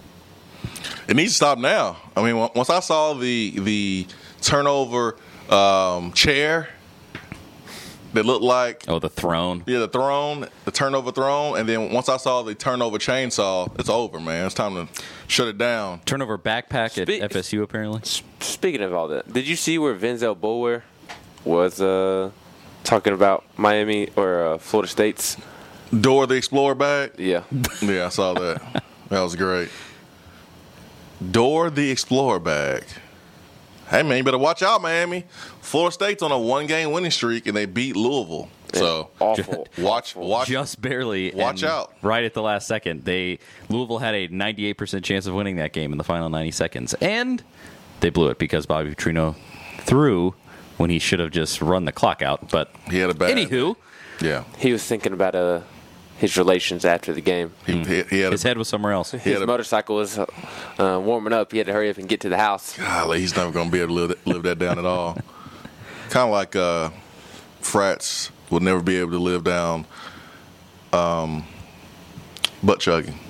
It needs to stop now. I mean, once I saw the the turnover um, chair that looked like oh the throne, yeah, the throne, the turnover throne, and then once I saw the turnover chainsaw, it's over, man. It's time to shut it down. Turnover backpack at Spe- F S U apparently. Speaking of all that, did you see where Venzel Boulware was uh, talking about Miami or uh, Florida State's Door the Explorer bag? Yeah, yeah, I saw that. That was great. Door the Explorer bag. Hey, man, you better watch out, Miami. Florida State's on a one-game winning streak, and they beat Louisville. So awful. Watch, watch, just barely. Watch and out. Right at the last second, they Louisville had a ninety-eight percent chance of winning that game in the final ninety seconds, and they blew it because Bobby Petrino threw when he should have just run the clock out. But he had a bad. Anywho, yeah, he was thinking about uh, his relations after the game. He, he, he had his a, head was somewhere else. His motorcycle was uh, uh, warming up. He had to hurry up and get to the house. Golly, he's never going to be able to live that, live that down at all. Kind of like uh, frats will never be able to live down um, butt chugging.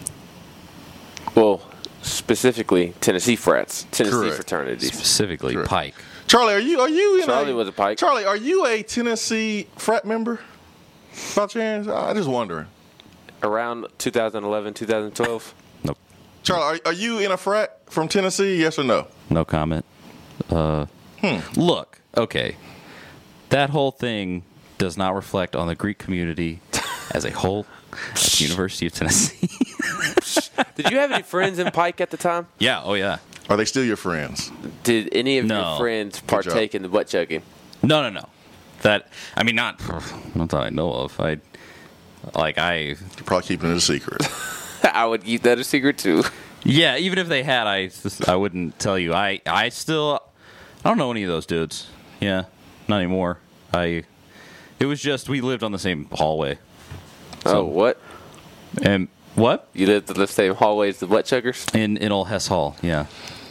Well, specifically Tennessee frats, Tennessee Correct. fraternities, specifically Correct. Pike. Charlie, are you are you in Charlie a, was a Pike. Charlie, are you a Tennessee frat member? By chance, I just wondering. Around two thousand eleven, two thousand twelve. Nope. Charlie, are, are you in a frat from Tennessee? Yes or no? No comment. Uh, hmm. Look, okay, that whole thing does not reflect on the Greek community as a whole. University of Tennessee. Did you have any friends in Pike at the time? Yeah. Oh yeah. Are they still your friends? Did any of No. your friends partake in the butt chugging? No, no, no. That I mean, not not that I know of. I like I You're probably keeping it a secret. I would keep that a secret too. Yeah, even if they had, I I wouldn't tell you. I I still I don't know any of those dudes. Yeah, not anymore. I it was just we lived on the same hallway. Oh, what? And what? You lived in the same hallway as the butt chuggers? In in Old Hess Hall. Yeah.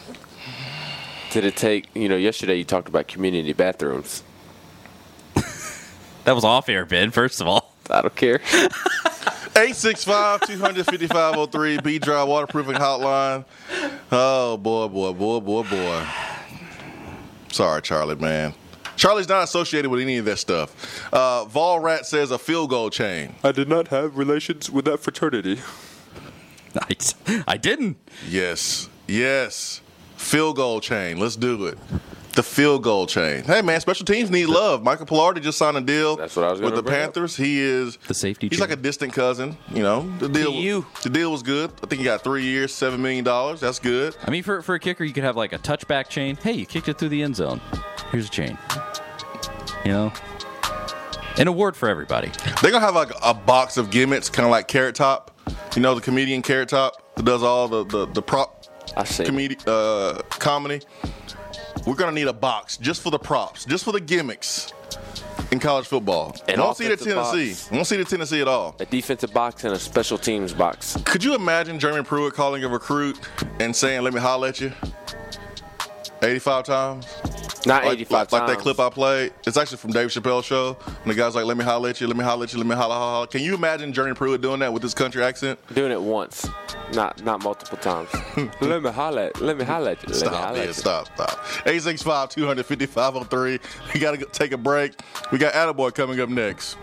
Did it take? You know, yesterday you talked about community bathrooms. That was off air, Ben. First of all, I don't care. eight six five, two five five oh three, B-Dry Waterproofing Hotline. Oh, boy, boy, boy, boy, boy. Sorry, Charlie, man. Charlie's not associated with any of that stuff. Uh, Vol Rat says a field goal chain. I did not have relations with that fraternity. I, I didn't. Yes, yes. Field goal chain. Let's do it. The field goal chain. Hey, man, special teams need love. Michael Pilardi just signed a deal That's what I was with gonna the bring Panthers. He is the safety. He's chain. like a distant cousin. You know, the deal. P U. The deal was good. I think he got three years, seven million dollars. That's good. I mean, for for a kicker, you could have like a touchback chain. Hey, you kicked it through the end zone. Here's a chain. You know, an award for everybody. They're gonna have like a box of gimmicks, kind of like Carrot Top. You know, the comedian Carrot Top that does all the the, the prop I see. comedi- uh, comedy. We're gonna need a box just for the props, just for the gimmicks in college football. An I won't see it at offensive Tennessee. box. I won't see it at Tennessee at all. A defensive box and a special teams box. Could you imagine Jeremy Pruitt calling a recruit and saying, "Let me holler at you," eighty-five times? Not Like, eighty-five like, times. like that clip I played. It's actually from Dave Chappelle's show. And the guy's like, "Let me holler at you, let me holler at you, let me holler, holler, holler." Can you imagine Jeremy Pruitt doing that with his country accent? Doing it once, not not multiple times. Let me holler at Let me holler at you. Let me Stop, holler man. at you. Stop, stop. eight six five, two five five oh three. We got to take a break. We got Attaboy coming up next.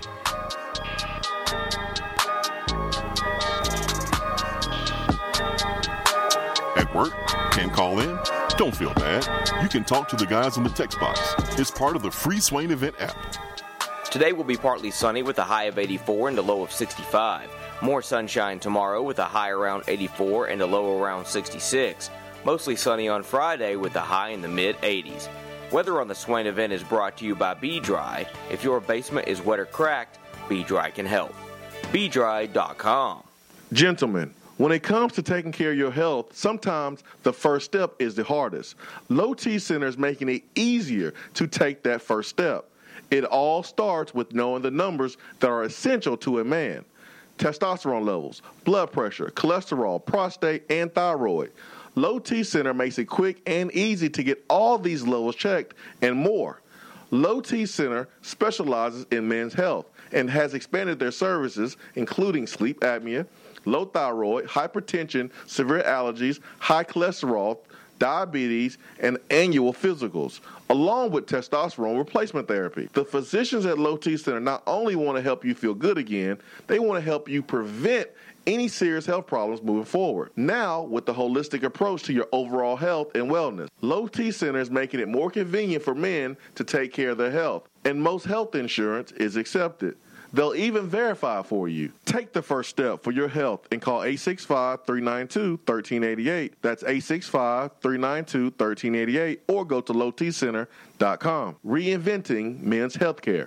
At work? Can't call in? Don't feel bad. You can talk to the guys in the text box. It's part of the free Swain Event app. Today will be partly sunny with a high of eighty-four and a low of sixty-five. More sunshine tomorrow with a high around eighty-four and a low around sixty-six. Mostly sunny on Friday with a high in the mid-eighties. Weather on the Swain event is brought to you by B-Dry. If your basement is wet or cracked, B-Dry can help. B dry dot com. Gentlemen, when it comes to taking care of your health, sometimes the first step is the hardest. Low T Center is making it easier to take that first step. It all starts with knowing the numbers that are essential to a man. Testosterone levels, blood pressure, cholesterol, prostate, and thyroid. Low T Center makes it quick and easy to get all these levels checked and more. Low T Center specializes in men's health and has expanded their services, including sleep apnea, low thyroid, hypertension, severe allergies, high cholesterol, diabetes, and annual physicals, along with testosterone replacement therapy. The physicians at Low T Center not only want to help you feel good again, they want to help you prevent any serious health problems moving forward. Now, with the holistic approach to your overall health and wellness, Low T Center is making it more convenient for men to take care of their health, and most health insurance is accepted. They'll even verify for you. Take the first step for your health and call eight six five, three nine two, one three eight eight. That's eight six five, three nine two, one three eight eight, or go to low t center dot com. Reinventing men's healthcare.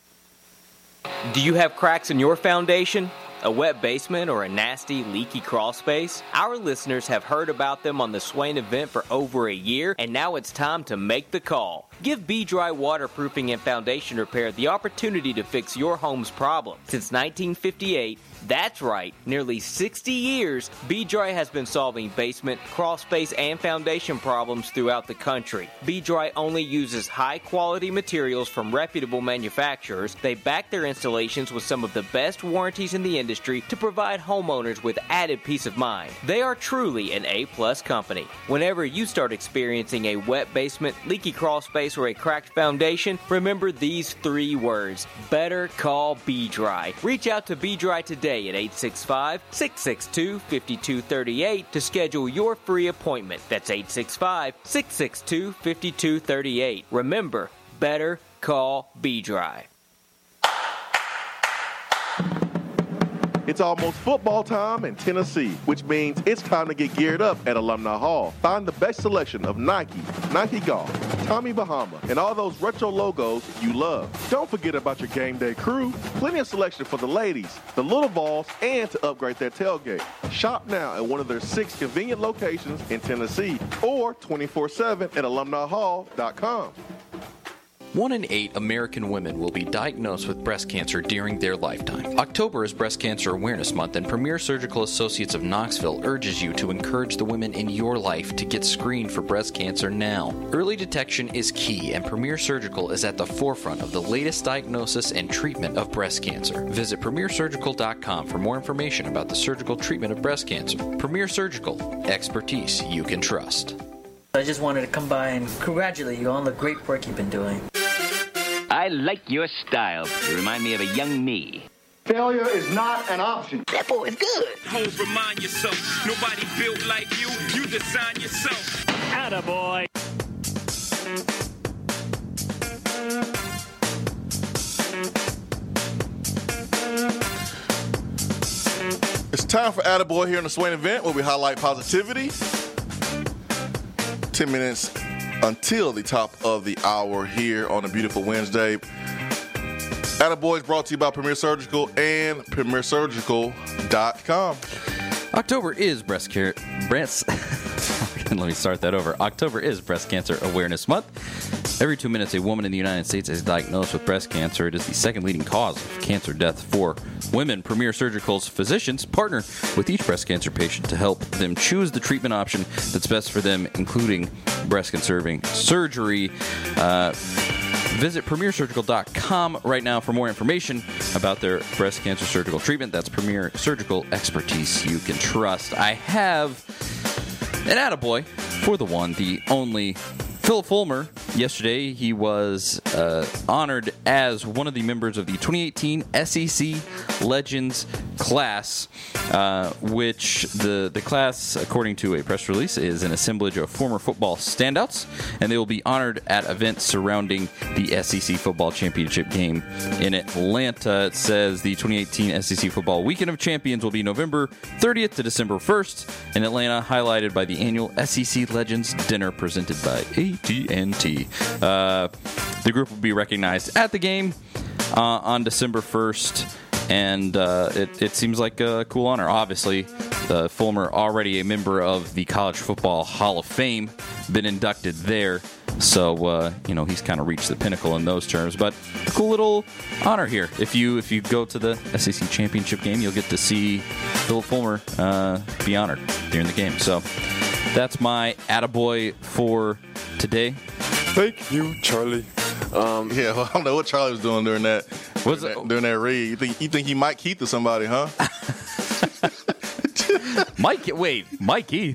Do you have cracks in your foundation? A wet basement or a nasty, leaky crawl space? Our listeners have heard about them on the Swain event for over a year, and now it's time to make the call. Give B-Dry Waterproofing and Foundation Repair the opportunity to fix your home's problem. Since nineteen fifty-eight, that's right, nearly sixty years, B-Dry has been solving basement, crawl space, and foundation problems throughout the country. B-Dry only uses high-quality materials from reputable manufacturers. They back their installations with some of the best warranties in the industry to provide homeowners with added peace of mind. They are truly an A-plus company. Whenever you start experiencing a wet basement, leaky crawl space, or a cracked foundation, remember these three words: better call B-Dry. Reach out to B-Dry today at eight six five, six six two, five two three eight to schedule your free appointment. That's eight six five, six six two, five two three eight. Remember, better call B-Dry. It's almost football time in Tennessee, which means it's time to get geared up at Alumni Hall. Find the best selection of Nike, Nike Golf, Tommy Bahama, and all those retro logos you love. Don't forget about your game day crew. Plenty of selection for the ladies, the little balls, and to upgrade their tailgate. Shop now at one of their six convenient locations in Tennessee or twenty-four seven at alumni hall dot com. One in eight American women will be diagnosed with breast cancer during their lifetime. October is Breast Cancer Awareness Month, and Premier Surgical Associates of Knoxville urges you to encourage the women in your life to get screened for breast cancer now. Early detection is key, and Premier Surgical is at the forefront of the latest diagnosis and treatment of breast cancer. Visit premier surgical dot com for more information about the surgical treatment of breast cancer. Premier Surgical, expertise you can trust. I just wanted to come by and congratulate you on the great work you've been doing. I like your style. You remind me of a young me. Failure is not an option. That boy is good. Homes, remind yourself, nobody built like you. You design yourself. Attaboy. It's time for Attaboy here in the Swain event, where we highlight positivity. Ten minutes until the top of the hour here on a beautiful Wednesday. Attaboy is brought to you by Premier Surgical and premier surgical dot com. October is breast care. Breast. Let me start that over. October is Breast Cancer Awareness Month. Every two minutes, a woman in the United States is diagnosed with breast cancer. It is the second leading cause of cancer death for women. Premier Surgical's physicians partner with each breast cancer patient to help them choose the treatment option that's best for them, including breast-conserving surgery. Uh, visit premier surgical dot com right now for more information about their breast cancer surgical treatment. That's Premier Surgical, expertise you can trust. I have an attaboy for the one, the only, Phil Fulmer yesterday he was uh, honored as one of the members of the twenty eighteen S E C Legends class, uh, which the, the class, according to a press release, is an assemblage of former football standouts, and they will be honored at events surrounding the S E C Football Championship game in Atlanta. It says the twenty eighteen S E C Football Weekend of Champions will be November thirtieth to December first in Atlanta, highlighted by the annual S E C Legends Dinner presented by A T and T. Uh, the group will be recognized at the game uh, on December first, and uh, it, it seems like a cool honor. Obviously, uh, Fulmer, already a member of the College Football Hall of Fame, been inducted there, so uh, you know he's kind of reached the pinnacle in those terms. But a cool little honor here. If you if you go to the S E C Championship game, you'll get to see Philip Fulmer uh, be honored during the game. So that's my attaboy for today. Thank you, Charlie. Um, yeah, well, I don't know what Charlie was doing during that. During that, during that read, you think you think he Mike Keith or somebody, huh? Mike, wait, Mike Keith.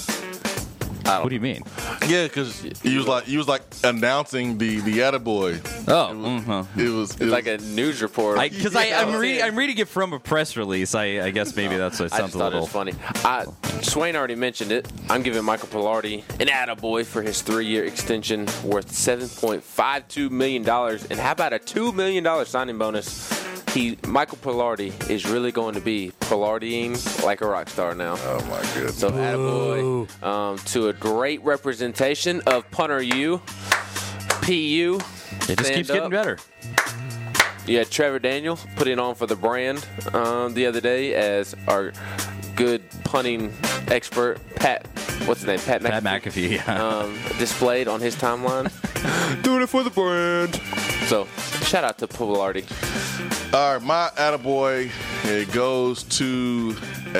What do you mean? Yeah, because he was like he was like announcing the the attaboy. Oh, it was, mm-hmm. it was, it It's was like a news report. Because I, I'm reading I'm reading it from a press release. I, I guess maybe that's what it I sounds just a thought little it was funny. I, Swain already mentioned it. I'm giving Michael Pilardi an attaboy for his three-year extension worth seven point five two million dollars. And how about a two million dollars signing bonus? He, Michael Pilardi is really going to be Pilardiing like a rock star now. Oh, my goodness. So, attaboy um, to a great representation of Punter U, P U. It just Stand keeps up. getting better. Yeah, Trevor Daniel put it on for the brand um, the other day as our good punting expert, Pat, what's his name? Pat McAfee. Pat McAfee, yeah. Um, displayed on his timeline. Doing it for the brand. So, shout out to Pilardi. All right, my attaboy, it goes to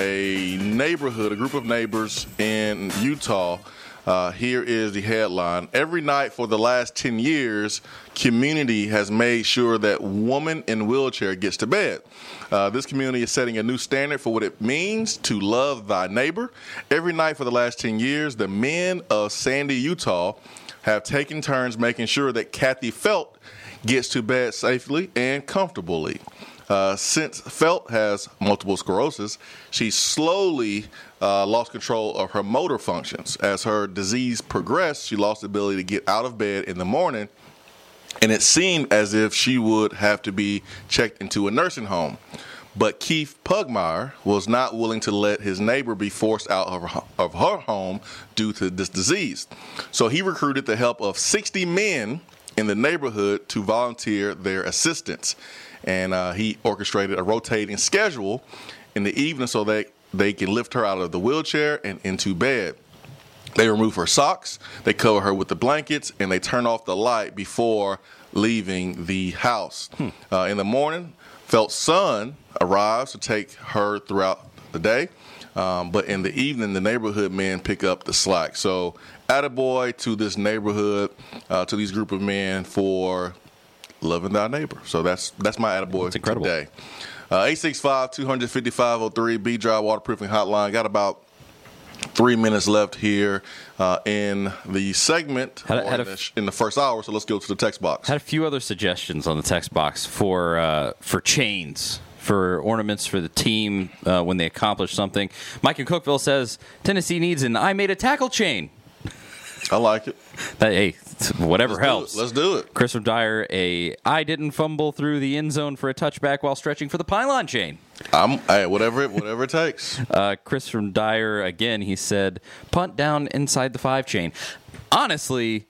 a neighborhood, a group of neighbors in Utah. Uh, here is the headline. Every night for the last ten years, community has made sure that woman in wheelchair gets to bed. Uh, this community is setting a new standard for what it means to love thy neighbor. Every night for the last ten years, the men of Sandy, Utah have taken turns making sure that Kathy Felt gets to bed safely and comfortably. Uh, since Felt has multiple sclerosis, she slowly uh, lost control of her motor functions. As her disease progressed, she lost the ability to get out of bed in the morning, and it seemed as if she would have to be checked into a nursing home. But Keith Pugmire was not willing to let his neighbor be forced out of her, of her home due to this disease. So he recruited the help of sixty men in the neighborhood to volunteer their assistance. And uh, he orchestrated a rotating schedule in the evening so that they can lift her out of the wheelchair and into bed. They remove her socks, they cover her with the blankets, and they turn off the light before leaving the house. Hmm. Uh, in the morning, Felt's son arrives to take her throughout the day. Um, but in the evening, the neighborhood men pick up the slack. So, attaboy to this neighborhood, uh, to these group of men for loving thy neighbor. So that's that's my attaboy that's incredible. Today. Uh, eight six five, two five five oh three, B-Drive Waterproofing Hotline. Got about three minutes left here uh, in the segment had, or had in, a, the, in the first hour, so let's go to the text box. Had a few other suggestions on the text box for uh, for chains, for ornaments for the team uh, when they accomplish something. Mike in Cookeville says Tennessee needs an I made a tackle chain. I like it. That, hey, whatever Let's helps. Do Let's do it. Chris from Dyer, a I didn't fumble through the end zone for a touchback while stretching for the pylon chain. I'm hey, whatever it whatever it takes. Uh, Chris from Dyer, again, he said punt down inside the five chain. Honestly,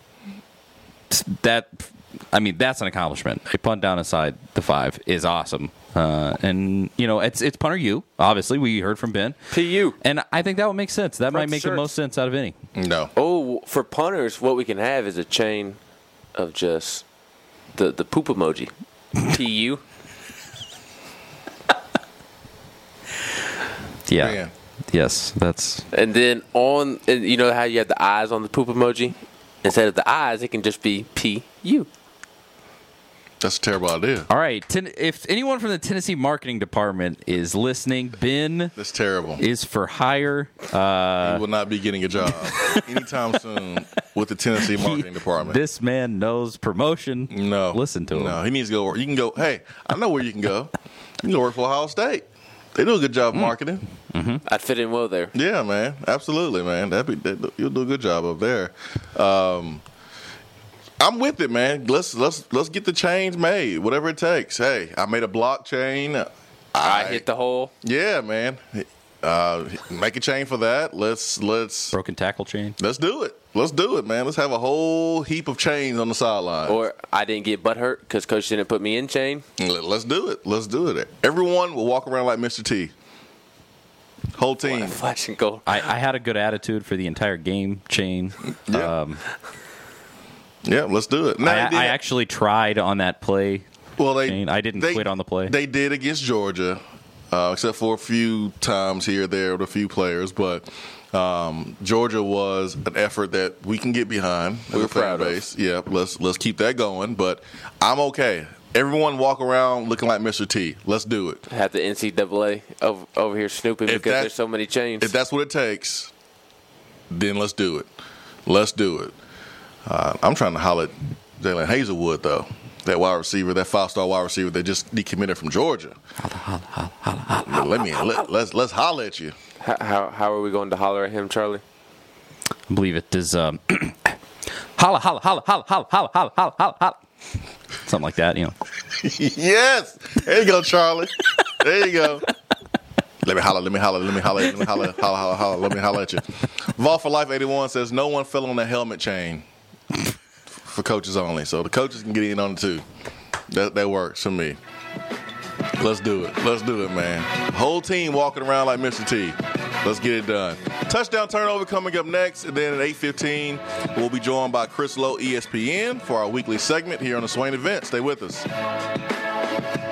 that I mean that's an accomplishment. A punt down inside the five is awesome. Uh, and, you know, it's it's punter U. Obviously, we heard from Ben. P U. And I think that would make sense. That might make the most sense out of any. No. Oh, for punters, what we can have is a chain of just the, the poop emoji. P U. Yeah. Man. Yes, that's. And then on, and you know how you have the eyes on the poop emoji? Instead of the eyes, it can just be P U. That's a terrible idea. All right. Ten, if anyone from the Tennessee marketing department is listening, Ben That's terrible. is for hire. Uh, he will not be getting a job anytime soon. with the Tennessee marketing department. This man knows promotion. No. Listen to him. No, he needs to go work. You can go, hey, I know where you can go. You can go work for Ohio State. They do a good job of marketing. Mm-hmm. I'd fit in well there. Yeah, man. Absolutely, man. That'd be, that, you'll do a good job up there. Um, I'm with it, man. Let's let's let's get the change made, whatever it takes. Hey, I made a blockchain. I, I hit the hole. Yeah, man. Uh, make a chain for that. Let's let's broken tackle chain. Let's do it. Let's do it, man. Let's have a whole heap of chains on the sideline. Or I didn't get butt hurt because coach didn't put me in chain. Let's do it. Let's do it. Everyone will walk around like Mister T. Whole team. What a flashing goal. I, I had a good attitude for the entire game chain. Yeah. Um, yeah, let's do it. I, I actually tried on that play. Well, they chain. I didn't they, quit on the play. They did against Georgia, uh, except for a few times here or there with a few players. But um, Georgia was an effort that we can get behind. We're as a fan proud base. Of. Yeah, let's let's keep that going. But I'm okay. Everyone walk around looking like Mister T. Let's do it. Have the N C double A over, over here snooping If because that- there's so many chains. If that's what it takes, then let's do it. Let's do it. Uh, I'm trying to holler at Jalen Hazelwood, though. That wide receiver, that five-star wide receiver that just decommitted from Georgia. Holla, holla, holla, holla, holla, Let me let, let's let's holler at you. How, how how are we going to holler at him, Charlie? I believe it is um, holla, holla, holla, holla, holla, holla, holla, holla, holla, holla. Something like that, you know. Yes. There you go, Charlie. There you go. Let me holler, let me holler, let me holler, let me holler, holler, holler, holler, let me holler at you. Vol for Life eighty-one says no one fell on the helmet chain for coaches only. So the coaches can get in on it too. That that works for me. Let's do it. Let's do it, man. Whole team walking around like Mister T. Let's get it done. Touchdown turnover coming up next, and then at eight fifteen, we'll be joined by Chris Lowe, E S P N, for our weekly segment here on the Swain Event. Stay with us.